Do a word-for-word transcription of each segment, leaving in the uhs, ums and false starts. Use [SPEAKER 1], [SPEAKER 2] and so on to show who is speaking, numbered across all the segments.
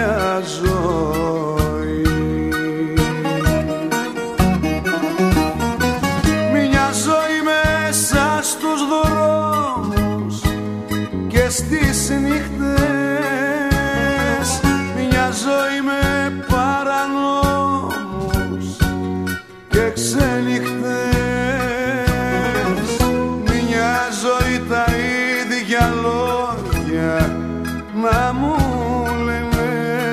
[SPEAKER 1] μια ζωή. Μια ζωή μέσα στους δρόμους και στις νύχτες, μια ζωή με παρανόμους και ξενύχτες, μια ζωή τα ίδια λόγια να μου λένε.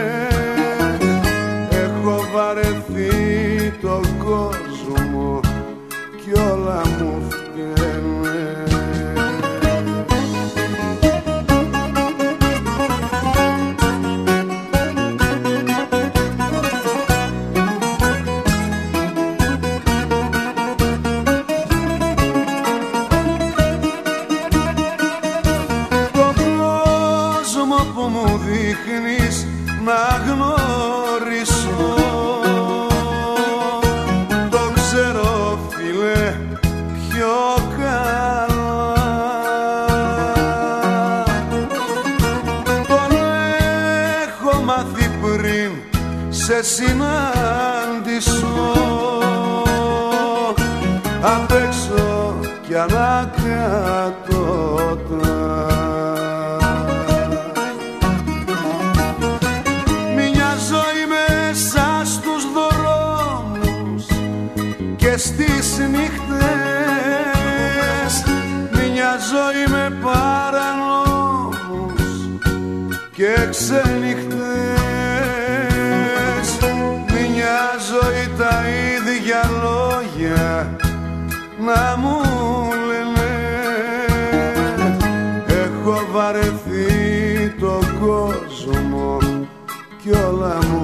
[SPEAKER 1] Έχω βαρεθεί τον κόσμο κι όλα μου φταίνε. Δείχνεις να γνωρίσω, το ξέρω φίλε πιο καλά. Τον έχω μάθει πριν σε συνάντησω, απ' έξω κι ανακατώτρα. Στις νύχτες, μια ζωή με παρανόμους και ξενύχτες, μια ζωή τα ίδια λόγια να μου λένε. Έχω βαρεθεί τον κόσμο κι όλα μου